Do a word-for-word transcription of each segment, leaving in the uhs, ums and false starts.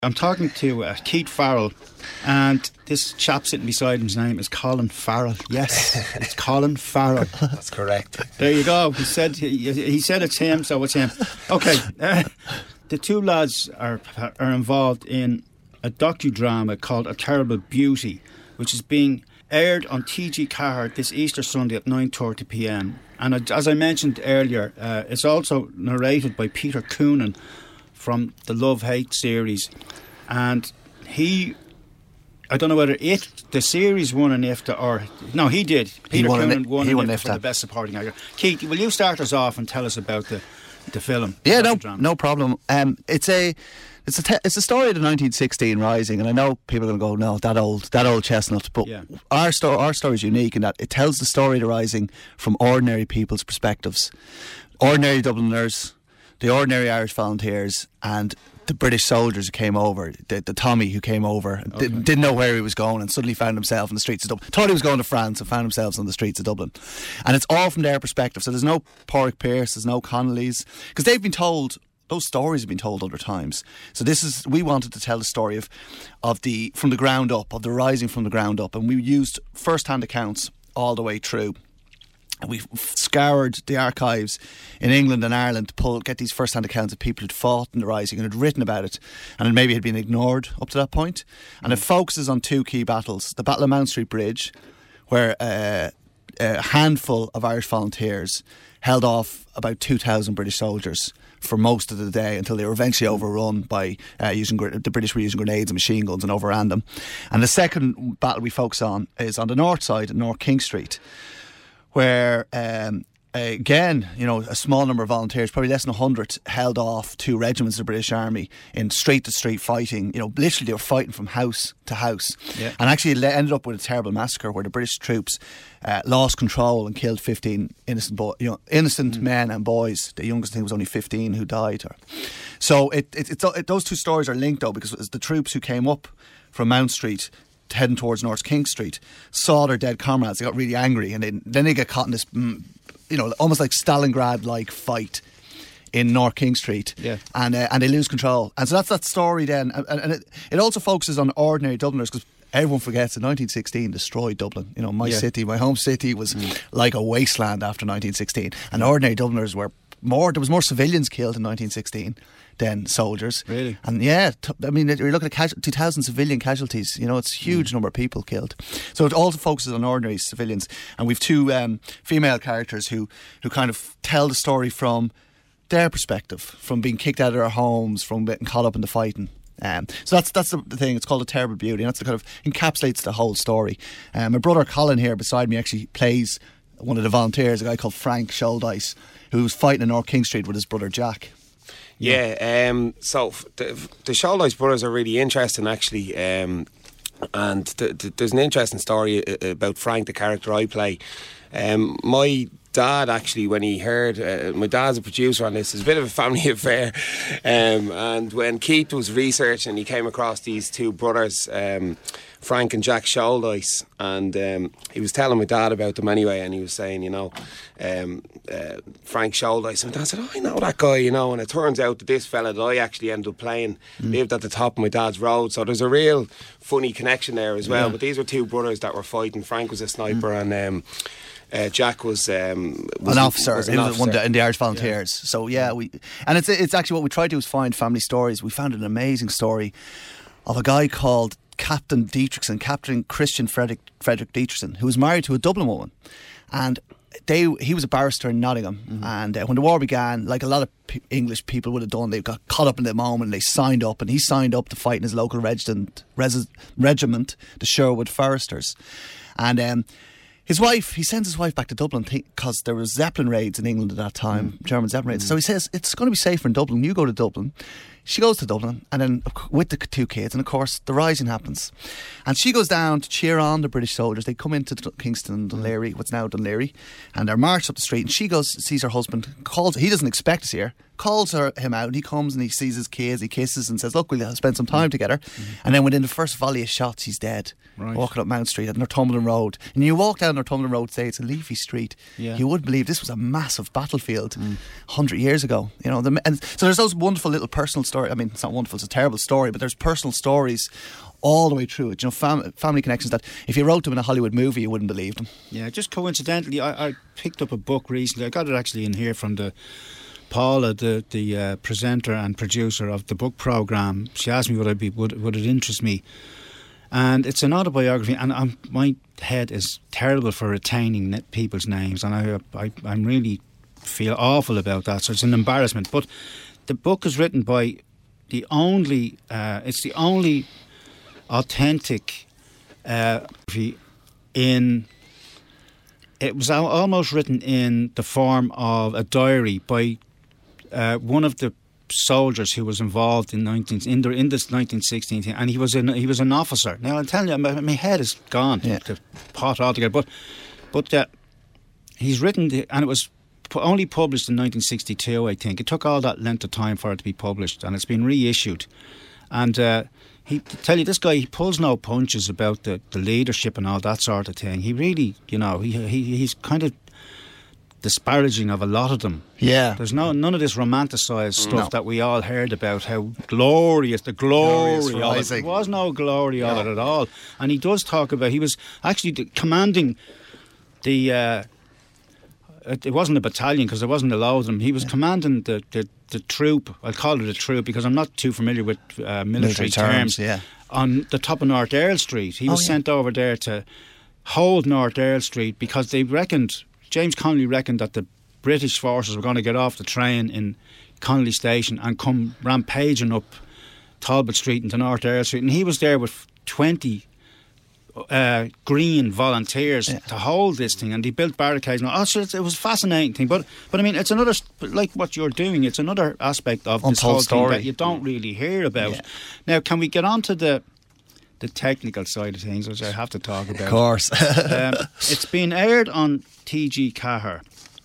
I'm talking to uh, Keith Farrell, and this chap sitting beside him, his name is Colin Farrell. Yes, it's Colin Farrell. That's correct. There you go. He said he, he said it's him, so it's him. Okay, uh, the two lads are are involved in a docudrama called A Terrible Beauty, which is being aired on T G Cahir this Easter Sunday at nine thirty p m. And as I mentioned earlier, uh, it's also narrated by Peter Coonan from the Love Hate series, and he, I don't know whether it the series won an I F T A or no, he did. Peter won Coonan an, won he an won I an F T A for the best supporting actor. Keith, will you start us off and tell us about the the film? Yeah, no, no problem. Um, it's a it's a te- it's a story of the nineteen sixteen Rising, and I know people are going to go, no, that old that old chestnut, but yeah. our story our story is unique in that it tells the story of the Rising from ordinary people's perspectives, ordinary Dubliners, the ordinary Irish volunteers, and the British soldiers who came over, the, the Tommy who came over, okay. did, didn't know where he was going, and suddenly found himself in the streets of Dublin. Thought he was going to France and found himself on the streets of Dublin. And it's all from their perspective. So there's no Pádraig Pearse, there's no Connolly's, because they've been told, those stories have been told other times. So this is, we wanted to tell the story of, of the, from the ground up, of the Rising from the ground up, and we used first-hand accounts all the way through. We've scoured the archives in England and Ireland to pull, get these first-hand accounts of people who'd fought in the Rising and had written about it, and it maybe had been ignored up to that point. And it focuses on two key battles: the Battle of Mount Street Bridge, where uh, a handful of Irish volunteers held off about two thousand British soldiers for most of the day until they were eventually overrun by uh, using the British were using grenades and machine guns and overran them. And the second battle we focus on is on the north side, at North King Street, where um, again, you know, a small number of volunteers, probably less than one hundred, held off two regiments of the British Army in street-to-street fighting. You know, literally they were fighting from house to house. Yeah. And actually it ended up with a terrible massacre where the British troops uh, lost control and killed fifteen innocent boy, you know, innocent mm. men and boys. The youngest, I think, was only fifteen who died. So it, it, it, it, those two stories are linked, though, because it was the troops who came up from Mount Street heading towards North King Street, saw their dead comrades, they got really angry, and they, then they get caught in this, you know, almost like Stalingrad-like fight in North King Street, yeah. and uh, and they lose control. And so that's that story then, and, and it, it also focuses on ordinary Dubliners, because everyone forgets that nineteen sixteen destroyed Dublin. You know, my yeah. city, my home city was mm. like a wasteland after nineteen sixteen, and ordinary Dubliners were more, there was more civilians killed in nineteen sixteen than soldiers. Really? And yeah, t- I mean, you're looking at casu- two thousand civilian casualties. You know, it's a huge mm. number of people killed. So it also focuses on ordinary civilians. And we've two um, female characters who, who kind of tell the story from their perspective, from being kicked out of their homes, from getting caught up in the fighting. Um, so that's that's the, the thing. It's called A Terrible Beauty, and that's the kind of encapsulates the whole story. Um, my brother Colin here beside me actually plays one of the volunteers, a guy called Frank Shouldice, who was fighting in North King Street with his brother Jack. Yeah, um, so the, the Shouldice brothers are really interesting, actually, um, and th- th- there's an interesting story about Frank, the character I play. Um, my dad, actually, when he heard, uh, my dad's a producer on this, it's a bit of a family affair, um, and when Keith was researching, he came across these two brothers, um, Frank and Jack Shouldice, and um, he was telling my dad about them anyway, and he was saying, you know, um, uh, Frank Shouldice, and my dad said, oh, I know that guy, you know, and it turns out that this fella that I actually ended up playing mm. lived at the top of my dad's road, so there's a real funny connection there as well. Yeah. But these were two brothers that were fighting. Frank was a sniper, mm. and um, Uh, Jack was, um, was an officer. Was an he was officer. one in the Irish Volunteers. Yeah. So yeah, we and it's it's actually what we tried to do is find family stories. We found an amazing story of a guy called Captain Dietrichson, Captain Christian Frederick Frederick Dietrichson, who was married to a Dublin woman, and they he was a barrister in Nottingham. Mm-hmm. And uh, when the war began, like a lot of p- English people would have done, they got caught up in the moment. And they signed up, and he signed up to fight in his local regiment, res- regiment, the Sherwood Foresters, and. Um, His wife, he sends his wife back to Dublin because th- there was Zeppelin raids in England at that time, mm. German Zeppelin raids. Mm. So he says, it's going to be safer in Dublin, you go to Dublin. She goes to Dublin, and then with the two kids, and of course the Rising happens. And she goes down to cheer on the British soldiers. They come into Kingston and Dunleary, what's now Dunleary, and they're marched up the street, and she goes, sees her husband, calls, he doesn't expect to see her, calls her, him out, and he comes and he sees his kids, he kisses and says, look, we'll spend some time mm. together. Mm-hmm. And then within the first volley of shots, he's dead. Right. Walking up Mount Street at Northumberland Road. And you walk down Northumberland Road, say it's a leafy street. Yeah. You would believe this was a massive battlefield mm. one hundred years ago. You know, the, and so there's those wonderful little personal stories. I mean, it's not wonderful, it's a terrible story, but there's personal stories all the way through it. You know, fam- family connections that if you wrote them in a Hollywood movie, you wouldn't believe them. Yeah, just coincidentally, I, I picked up a book recently. I got it actually in here from the Paula, the the uh, presenter and producer of the book programme. She asked me would I be would would it interest me, and it's an autobiography. And I'm, my head is terrible for retaining people's names, and I I I'm really feel awful about that. So it's an embarrassment. But the book is written by the only. Uh, it's the only authentic uh, in. It was al- almost written in the form of a diary by uh, one of the soldiers who was involved in nineteen in, the, in this nineteen sixteen thing, and he was an he was an officer. Now I'm telling you, my, my head is gone yeah. to pot altogether. But but uh, he's written, the, and it was pu- only published in nineteen sixty-two. I think it took all that length of time for it to be published, and it's been reissued. And uh, he to tell you, this guy, he pulls no punches about the, the leadership and all that sort of thing. He really, you know, he, he he's kind of disparaging of a lot of them. Yeah. There's no none of this romanticised stuff no. that we all heard about, how glorious, the glory of it. There was no glory of no. it at all. And he does talk about, he was actually the, commanding the, uh, it wasn't a battalion because there wasn't a lot of them. He was yeah. commanding the, the, the troop, I'll call it a troop because I'm not too familiar with uh, military, military terms, terms yeah. on the top of North Earl Street. He was oh, yeah. sent over there to hold North Earl Street because they reckoned, James Connolly reckoned that the British forces were going to get off the train in Connolly Station and come rampaging up Talbot Street into North Earl Street. And he was there with twenty uh, green volunteers yeah. to hold this thing, and they built barricades. Oh, so it was a fascinating thing. But, but I mean, it's another, like what you're doing, it's another aspect of Untold this whole story. thing that you don't really hear about. Yeah. Now, can we get on to the the technical side of things, which I have to talk about? Of course. um, it's been aired on T G Cahir.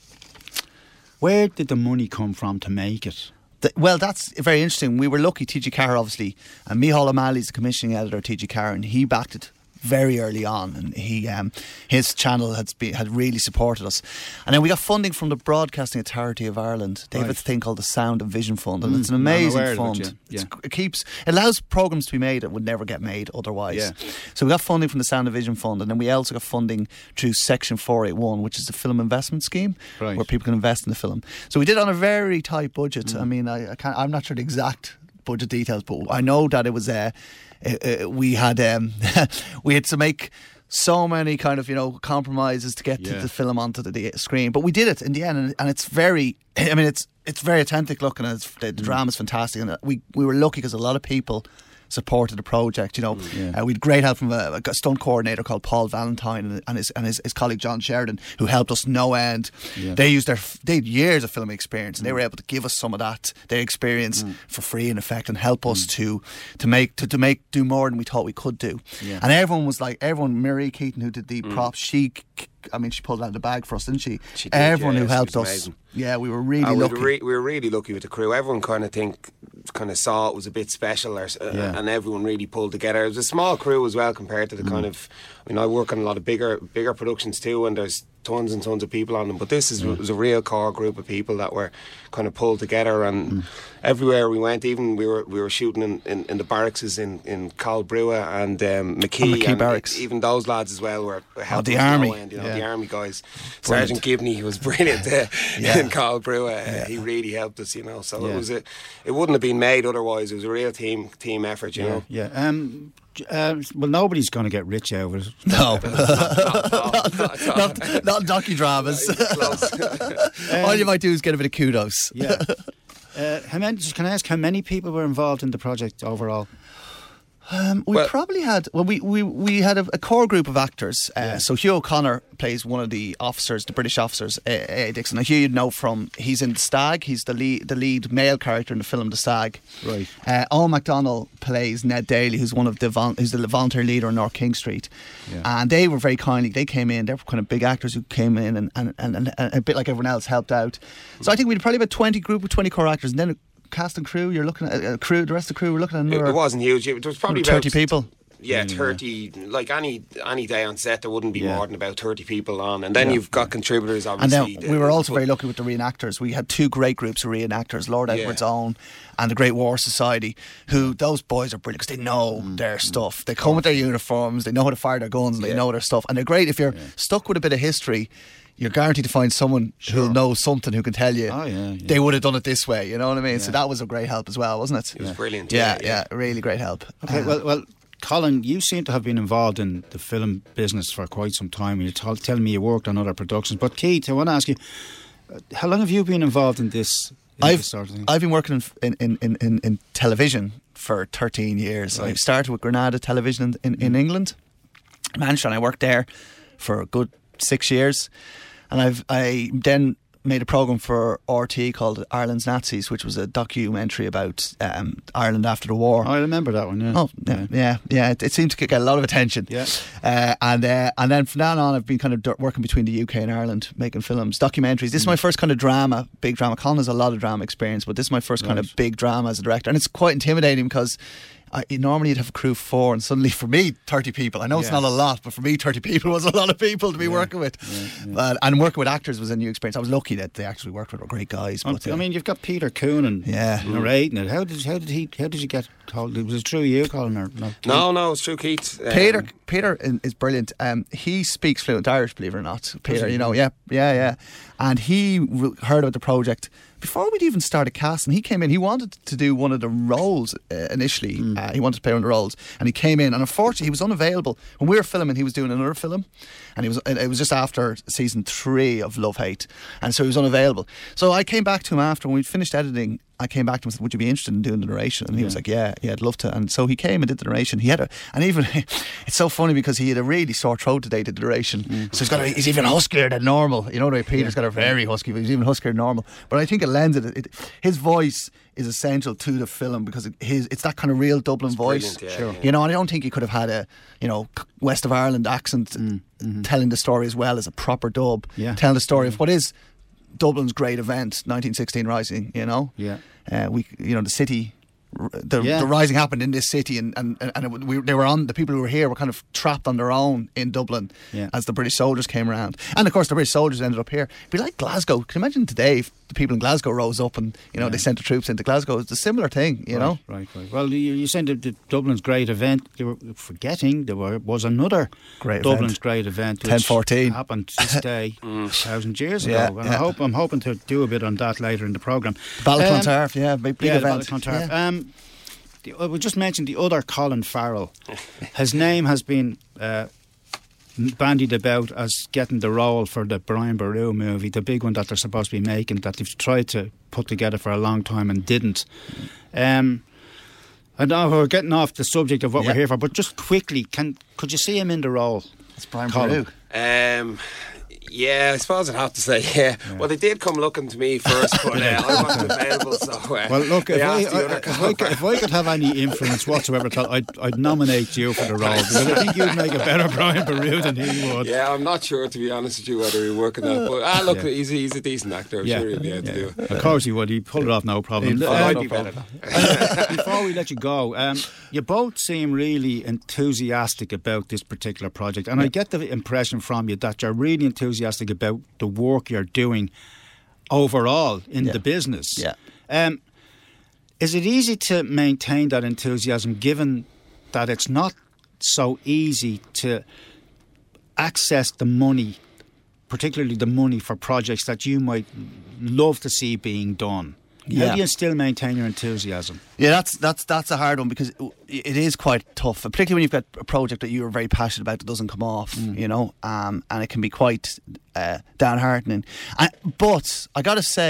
Where did the money come from to make it? The, well, that's very interesting. We were lucky, T G Cahir obviously, and Micheál O'Malley's the commissioning editor of T G Cahir, and he backed it very early on, and he um, his channel had been, had really supported us. And then we got funding from the Broadcasting Authority of Ireland. They have a thing called the Sound and Vision Fund, and mm, it's an amazing fund. It, yeah. Yeah. It keeps it allows programmes to be made that would never get made otherwise. Yeah. So we got funding from the Sound and Vision Fund, and then we also got funding through Section four eighty-one, which is the film investment scheme, right. where people can invest in the film. So we did it on a very tight budget. Mm. I mean, I, I can't, I'm not sure the exact budget details, but I know that it was uh, uh, we had um, we had to make so many kind of, you know, compromises to get yeah. to the film onto the, the screen, but we did it in the end, and, and it's very, I mean, it's it's very authentic looking, and it's, the, the mm. drama's fantastic, and we we were lucky because a lot of people supported the project. You know, yeah. uh, we had great help from a, a stunt coordinator called Paul Valentine and, and his and his, his colleague John Sheridan, who helped us no end. Yeah. They used their they had years of filming experience, and mm. they were able to give us some of that their experience mm. for free in effect, and help us mm. to to make to, to make do more than we thought we could do. Yeah. And everyone was like, everyone, Marie Keaton, who did the mm. props, she. I mean, she pulled out of the bag for us, didn't she? she did, Everyone yeah, who helped us. Amazing. Yeah, we were really uh, lucky. We were, re- we were really lucky with the crew. Everyone kind of think, kind of saw it was a bit special, or, uh, yeah. and everyone really pulled together. It was a small crew as well compared to the mm. kind of. I mean, I work on a lot of bigger, bigger productions too, and there's tons and tons of people on them. But this is mm. was a real core group of people that were kind of pulled together, and mm. everywhere we went, even we were we were shooting in, in, in the barracks in in Caldbrua and um, McKee, oh, McKee and barracks. Even those lads as well were oh, the army, end, you know, yeah. the army guys. Brilliant. Sergeant Gibney was brilliant uh, yeah. in Caldbrua. Uh, yeah. He really helped us, you know. So yeah. it was a, it wouldn't have been made otherwise. It was a real team team effort, you yeah. know. Yeah. Um, Uh, well, nobody's going to get rich out of it. No, not, not, not, not, not, not docudramas. um, All you might do is get a bit of kudos. Yeah. Uh, how many? Can I ask how many people were involved in the project overall? Um, we Well- probably had well, we we, we had a, a core group of actors. Uh, Yeah. So Hugh O'Connor plays one of the officers, the British officers, A. A. Dixon. Now, Hugh, you'd know from he's in The Stag. He's the lead the lead male character in the film The Stag. Right. Uh, Owen MacDonald plays Ned Daly, who's one of the vol- who's the volunteer leader on North King Street. Yeah. And they were very kindly. They came in. They were kind of big actors who came in and and, and, and a bit like everyone else helped out. So I think we had probably about twenty group of twenty core actors, and then. Cast and crew, you're looking at a crew. The rest of the crew, we're looking at It, another it wasn't huge. It was probably thirty about people. Yeah, Yeah. thirty. Like any any day on set, there wouldn't be Yeah. more than about thirty people on, and then Yeah. you've got contributors. And Obviously, then the- we were also but- very lucky with the reenactors. We had two great groups of reenactors, Lord Yeah. Edward's Own and the Great War Society, who those boys are brilliant because they know Mm. their stuff. They come with their uniforms, they know how to fire their guns, and they Yeah. know their stuff. And they're great. If you're stuck with a bit of history, you're guaranteed to find someone who'll know something who can tell you Oh, yeah, yeah. they would have done it this way. You know what I mean? So Yeah. that was a great help as well, wasn't it? It was brilliant. Yeah, Yeah, yeah, really great help. Okay, Uh, well, well, Colin, you seem to have been involved in the film business for quite some time. You're t- telling me you worked on other productions. But Keith, I want to ask you, uh, how long have you been involved in this, in I've this sort of thing? I've been working in in, in, in, in television for thirteen years. Right. I started with Granada Television in, in, in England, Manchester, and I worked there for a good six years. And I've I then made a programme for R T E called Ireland's Nazis, which was a documentary about um, Ireland after the war. I remember that one, yeah. Oh yeah, yeah, yeah. It, it seemed to get a lot of attention. Yeah. Uh, and uh, and then from now on, I've been kind of d- working between the U K and Ireland, making films, documentaries. This is my first kind of drama, big drama. Colin has a lot of drama experience, but this is my first kind of Right. big drama as a director, and it's quite intimidating because. I, normally you'd have a crew of four, and suddenly for me thirty people. I know it's Yeah. not a lot, but for me thirty people was a lot of people to be working with. But, and working with actors was a new experience. I was lucky that they actually worked with were great guys. But, I uh, mean, you've got Peter Coonan Yeah. narrating it. How did how did he how did you get hold? Was it through you, Colin, or no? No, no, it's true, Keith. Um, Peter, Peter i- is brilliant. Um, he speaks fluent Irish, believe it or not. Peter, he? you know, yeah, yeah, yeah. And he w- heard about the project before we'd even started casting. He came in. He wanted to do one of the roles uh, initially. Uh, he wanted to play one of the roles, and he came in. And unfortunately, he was unavailable when we were filming. He was doing another film, and he was. It was just after season three of Love Hate, and so he was unavailable. So I came back to him after when we finished editing. I came back to him and said, would you be interested in doing the narration? And he was Yeah. like, yeah, yeah, I'd love to. And so he came and did the narration. He had a, and even, it's so funny because he had a really sore throat today to the narration. So he's got a, he's even huskier than normal. You know, the way Peter's got a very husky, but he's even huskier than normal. But I think it lends it, it his voice is essential to the film because it, his, it's that kind of real Dublin voice. brilliant, yeah, Sure. yeah. You know, and I don't think he could have had a, you know, West of Ireland accent telling the story as well as a proper dub. Yeah. Telling the story of what is Dublin's great event, nineteen sixteen Rising, you know? Yeah. Uh, we, you know, the city, r- the, Yeah. the rising happened in this city, and and and it, we, they were on. The people who were here were kind of trapped on their own in Dublin Yeah. as the British soldiers came around, and of course the British soldiers ended up here. It'd be like Glasgow. Can you imagine today if the people in Glasgow rose up and you know Yeah. they sent the troops into Glasgow? It's a similar thing, you know. Right, right, right. Well, you, you said that the Dublin's great event. You were forgetting there were, was another Great Dublin's event. great event, ten which fourteen. happened this day a thousand years ago. Yeah, and yeah. I hope I'm hoping to do a bit on that later in the programme. Battle of Um, Clontarf, yeah, big, big yeah, event. the Clontarf. Yeah. Um, the, uh, we just mentioned the other Colin Farrell. His name has been uh, bandied about as getting the role for the Brian Boru movie, the big one that they're supposed to be making, that they've tried to put together for a long time and didn't. Um, I know we're getting off the subject of what Yeah. we're here for, but just quickly, can could you see him in the role? It's Brian Colin. Boru. Um, yeah, I suppose I'd have to say, yeah. Well, they did come looking to me first, but uh, I wasn't available, so. Uh, Well, look, if they I, asked the I- other if, I could, if I could have any influence whatsoever, at all, I'd, I'd nominate you for the role because I think you'd make a better Brian Boru than he would. Yeah, I'm not sure, to be honest with you, whether he'll work it out. But ah, look, Yeah. he's, a, he's a decent actor. I'm sure he'll be able to do it. Of course he would. He'd pull it off, no problem. He'd Oh, Uh, I'd no be better. problem. Before we let you go, um, you both seem really enthusiastic about this particular project, and I get the impression from you that you're really enthusiastic about the work you're doing overall in Yeah. the business. Yeah. Um, is it easy to maintain that enthusiasm given that it's not so easy to access the money, particularly the money for projects that you might love to see being done? How Yeah. do you still maintain your enthusiasm? Yeah, that's that's that's a hard one because it is quite tough, particularly when you've got a project that you're very passionate about that doesn't come off, you know, um, and it can be quite uh, downheartening. And, but I got to say,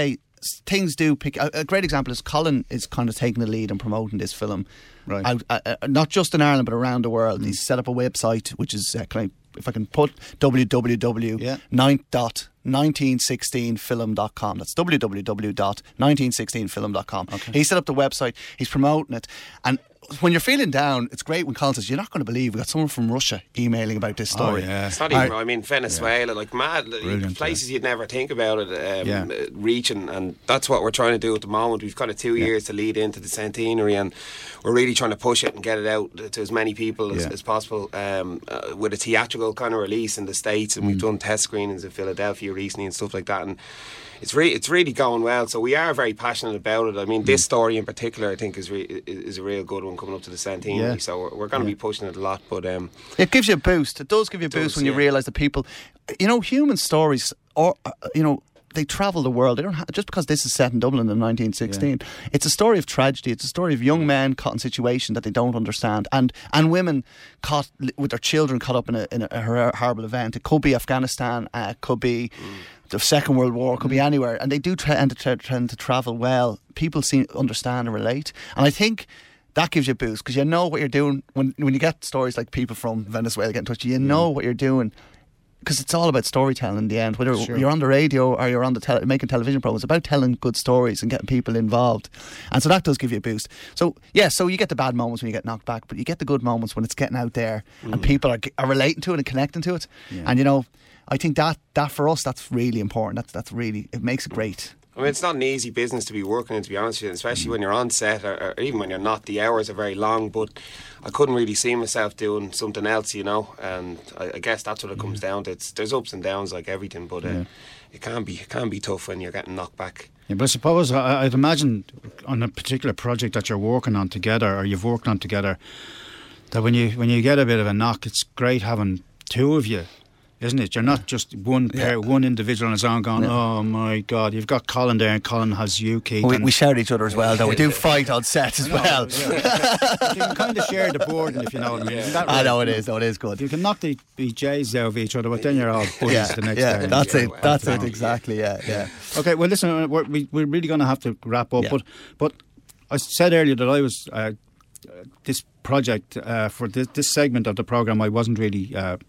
things do pick. A, a great example is Colin is kind of taking the lead and promoting this film, Right. out, uh, uh, not just in Ireland but around the world. He's set up a website which is uh, can I, if I can put w w w Yeah. dot nineteen sixteen film dot com. That's w w w dot nineteen sixteen film dot com. Okay. He set up the website. He's promoting it, and when you're feeling down, it's great when Colin says, "You're not going to believe we got someone from Russia emailing about this story." Oh, yeah. It's not even, I- I mean, Venezuela, like mad, Brilliant, places you'd never think about it um, Yeah. uh, reaching, and that's what we're trying to do at the moment. We've kind of two years to lead into the centenary, and we're really trying to push it and get it out to as many people as, Yeah. as possible um, uh, with a theatrical kind of release in the States, and Mm. we've done test screenings in Philadelphia recently and stuff like that, and it's really it's really going well. So we are very passionate about it. I mean, Mm. this story in particular, I think, is re- is a real good one coming up to the centenary. Yeah. So we're, we're going to be pushing it a lot, but um, It gives you a boost. It does give you a does, boost when you yeah. realise that people, you know, human stories, or uh, you know, they travel the world. They don't ha- just because this is set in Dublin in nineteen sixteen. It's a story of tragedy. It's a story of young men caught in situations that they don't understand, and and women caught li- with their children caught up in a, in a hor- horrible event. It could be Afghanistan. Uh, it could be. The Second World War, could be anywhere, and they do tend to, tra- tend to travel well. People seem understand and relate, and I think that gives you a boost because you know what you're doing when when you get stories like people from Venezuela get in touch. You know what you're doing because it's all about storytelling in the end. Whether Sure. you're on the radio or you're on the tele- making television programs, it's about telling good stories and getting people involved, and so that does give you a boost. So yeah, so you get the bad moments when you get knocked back, but you get the good moments when it's getting out there and people are are relating to it and connecting to it, Yeah. and you know. I think that, that for us, that's really important. That's that's really, it makes it great. I mean, it's not an easy business to be working in, to be honest with you, especially when you're on set or, or even when you're not. The hours are very long, but I couldn't really see myself doing something else, you know. And I, I guess that's what it comes down to. It's, there's ups and downs like everything, but uh, Yeah. it can be it can be tough when you're getting knocked back. Yeah, but I suppose I, I'd imagine on a particular project that you're working on together, or you've worked on together, that when you when you get a bit of a knock, it's great having two of you. Isn't it? You're not just one pair, one individual on his own going, oh my God, you've got Colin there and Colin has you, Keith. We, and we shout at each other as well, though. We do fight on set as No, well. yeah. You can kind of share the burden, if you know what I mean. Isn't that I right? know it is, though. It is good. You can knock the, the J's out of each other, but then you're all buddies Yeah, the next yeah, day. that's Yeah, it. well, That's you it, know. exactly. Yeah, yeah. Okay, well, listen, we're, we, we're really going to have to wrap up. Yeah. But but I said earlier that I was, uh, this project, uh, for this, this segment of the programme, I wasn't really uh,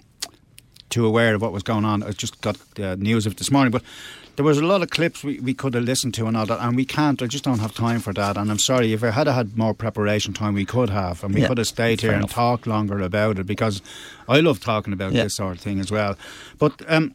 too aware of what was going on. I just got uh, news of it this morning. But there was a lot of clips we, we could have listened to and all that, and we can't. I just don't have time for that. And I'm sorry, if I had had more preparation time, we could have. And we Yeah, could have stayed fair here and enough. talked longer about it, because I love talking about Yeah. this sort of thing as well. But um,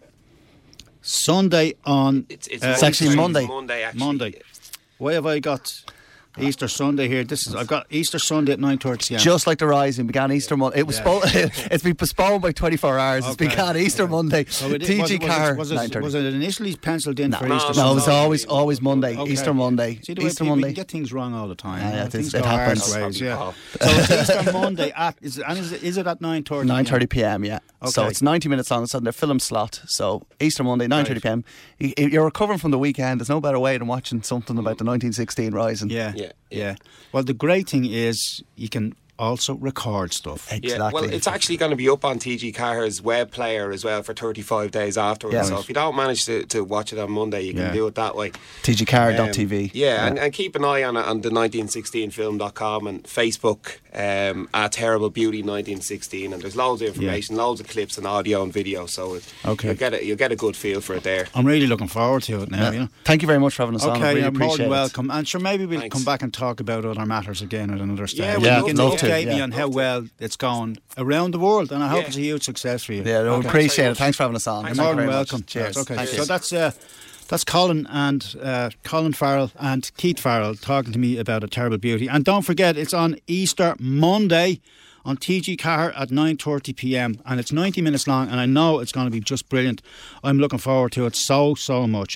Sunday on... It's, it's, uh, It's actually Monday. Monday, actually. Monday. Why have I got Easter Sunday here? This is I've got Easter Sunday at nine thirty. Just like the Rising began Easter Monday. It was Yeah. spo- it's been postponed by twenty-four hours. It's Okay. began Easter Monday. So it, T was, G was, Car, it, was, it, nine thirty. was it initially penciled in No, for no, Easter no, No, it was Sunday? always always Monday. Okay. Easter Monday. See, the way Easter people- Monday. We get things wrong all the time. Ah, yeah, Things it go happens. our ways, yeah. Probably So it's Easter Monday at is it, and is it, is it at nine thirty? nine thirty p.m. Yeah, so Okay. it's ninety minutes long. It's on their film slot. So Easter Monday, nine thirty Right. p.m. You- You're recovering from the weekend. There's no better way than watching something about the nineteen sixteen Rising. Yeah, Yeah, yeah, yeah. Well, the great thing is you can also record stuff. Exactly. Yeah, well, it's actually going to be up on T G Carr's web player as well for thirty-five days afterwards. Yeah. So Right. if you don't manage to, to watch it on Monday, you can Yeah. do it that way. T G car dot Um, T V. yeah, And, and keep an eye on it on the nineteen sixteen film dot com and Facebook um, at Terrible Beauty nineteen sixteen. And there's loads of information, loads of clips and audio and video. So it, Okay. you'll, get a, you'll get a good feel for it there. I'm really looking forward to it now. Yeah. You know? Thank you very much for having us on. I Okay, really you're appreciate more than it. welcome. And sure, maybe we'll Thanks. come back and talk about other matters again at another stage. Yeah, we'd Yeah, you love can love to, update me yeah. on how well it's going around the world, and I hope Yeah. it's a huge success for you. Yeah, no, Okay. appreciate very it. much. Thanks for having us on. Thanks. You're Thank more you than very welcome. much. Cheers. Okay, Thank so you. that's uh, that's Colin and uh, Colin Farrell and Keith Farrell talking to me about A Terrible Beauty. And don't forget, it's on Easter Monday on T G Car at nine thirty p.m. and it's ninety minutes long, and I know it's going to be just brilliant. I'm looking forward to it so so much.